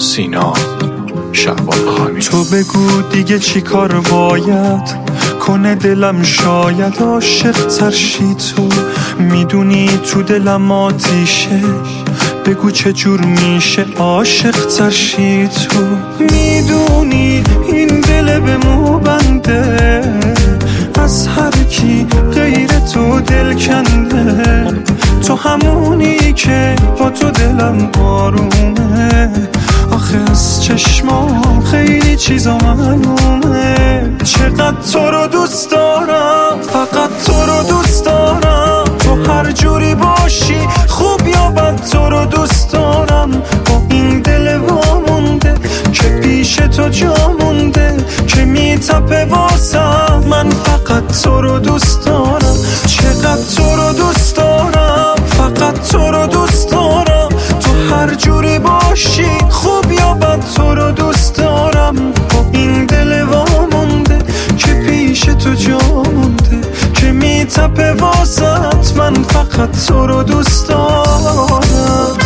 سینا شعبان خانی. تو بگو دیگه چی کار باید کنه دلم، شاید عاشق ترشی. تو میدونی تو دلم آتیشه، بگو چجور میشه عاشق ترشی. تو میدونی این دل به مو بنده، از هر کی غیر تو دل کنده. تو همونی که با تو دلم آرومه، آخه از چشمام خیلی چیزا معلومه. چقدر تو رو دوست دارم، فقط تو رو دوست دارم. تو هر جوری باشی خوب یا بد تو رو دوست دارم. با این دل وامونده که پیش تو جا مونده، که میتپه واسم. من فقط تو رو دوست دارم. چقدر تو رو دوست دارم، فقط تو رو دوست دارم. تو هر جوری باشی خوب یا بد تو رو دوست دارم. با این دل وامونده که پیش تو جا مونده، که میتپه واسط. من فقط تو رو دوست دارم.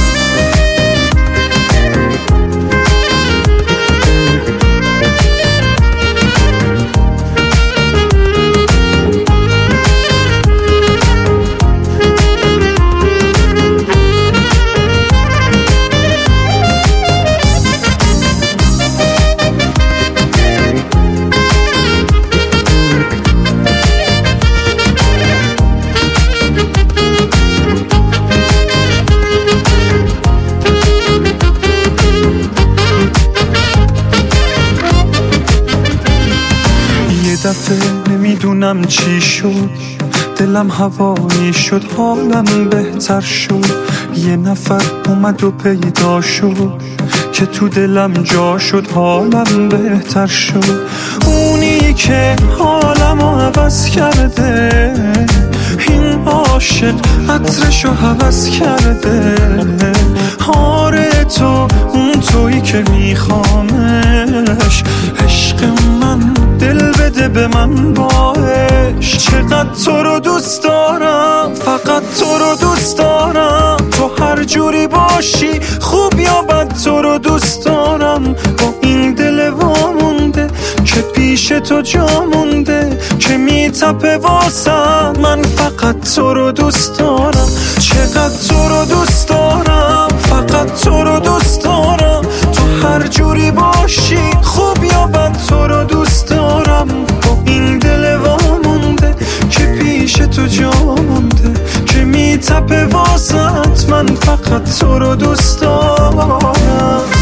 دفعه نمیدونم چی شد، دلم هوایی شد، حالم بهتر شد. یه نفر اومد و پیدا شد که تو دلم جا شد، حالم بهتر شد. اونی که حالمو عوض کرده، این عاشق عطرشو حوض کرده. آره تو اون تویی که میخوامش، عشق من دل بده به من باش. چقدر تو رو دوست دارم، فقط تو رو دوست دارم. تو هر جوری باشی خوب یا بد تو رو دوست دارم. با این دل وامونده که پیش تو جا مونده، که میتپه واسم. من فقط تو رو دوست دارم. چقدر تو رو دوست دارم، فقط تو رو دوست دارم. تو هر جوری باشی خوب یا بد تو رو دوست دارم. با این دل وامونده که پیش تو جا مونده، که میتپه واسط. من فقط تو رو دوست دارم.